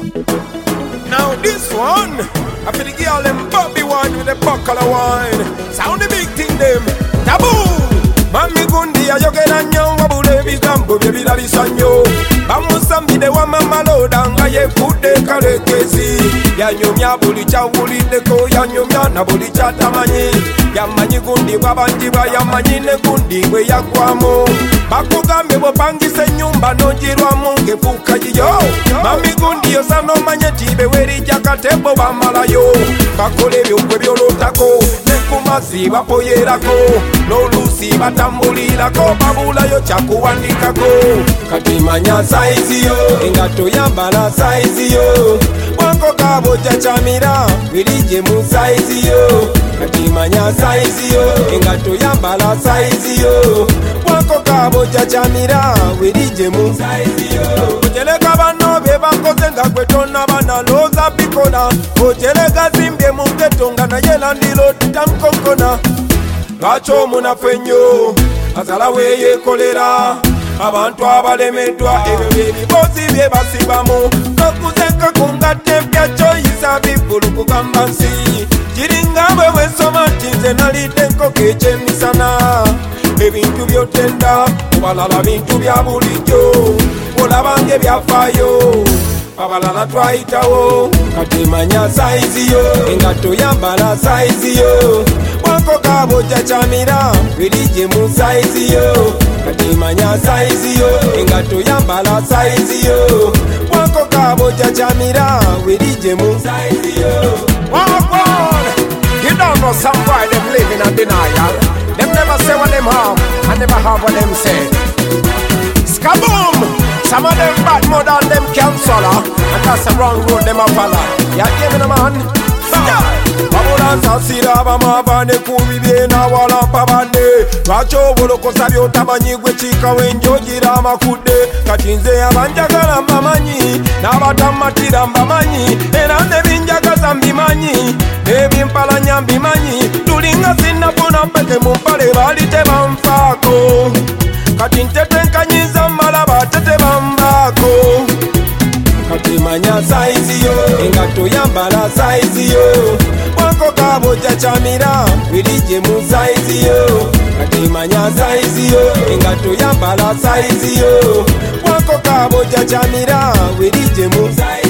Now this one, I feel the girl them Bobby one with the buckle of wine. Sound the big thing them, taboo. Mami gundi ya yoke na nyo wabule bigambo bye birabi sanyo. Bamusambi de wa mama lodanga ye kude kale kezi. Ya nyumya buli cha wulide ko ya nyumya na buli cha tamanyi. Ya manyi gundi wabanji ba ya manyi ne gundi we ya kwamo. Bakugambe bopangise nyumba nojirwa munge fuka jiyo. Mami gundi yo sano manye tibe weri jakatebo bamalayo. Bakole byokwe byolotako nekumasi bapoyerako. No lusi batambulirako babulayo kyakuwandikako. Kati manya saizi yo engato yambala saizi yo. Wanko kabo chachamira wirije mu saizi yo. Kati manya saizi yo engato yambala saizi yo. Wanko kabo chachamira wirije mu saizi yo. Ojeleka bano be bakoze nga kwetona bana loza bikola. Ojeleka zimbye mu ketonga na yela ndilo tutamkonkona. Lwacho munafenyo azala weye kolera abantu abalemeddwa ebyo byebibozi bye basibamu kakuzeka kungate byachoyisa bivulu kugamba nsi kiringa bwe wesoma tinze nalidde enkoko ekyemisana ebintu byotenda obalala bintu bya bulijjo olabange byafaayo abalala twayitawo kati manya saizi yo engato yambala saizi yo wanko kabo chachamira wirije mu saizi yo kati manya saizi yo engato yambala saizi yo wanko kabo chachamira wirije mu saizi yo. Walk on! You don't know some boy them living in denial. Them never say what them have and never have what them say. Skaboom! Some of them bad more than them canceller. And that's the wrong road them a follow. Ya give me the man. Babula sasira bamabane kubibye na wala pabane. Lwacho boloko sabyo tamanyi gwe chika wenjogira makude. Katinze abanjagala mbamanyi n'abatamatira mbamanyi era nebinjagaza mbimanyi ebimpalanya mbimanyi tulinga sinafuna mpeke mu mpale bali tebamfaako kati ntetenkanyiza mmalaba tetebambako. Kati manya saizi yo engato yambala saizi yo wanko kabo chachamira wirije mu saizi yo. Kati manya saizi yo engato yambala saizi yo wanko kabo chachamira wirije mu saizi yo.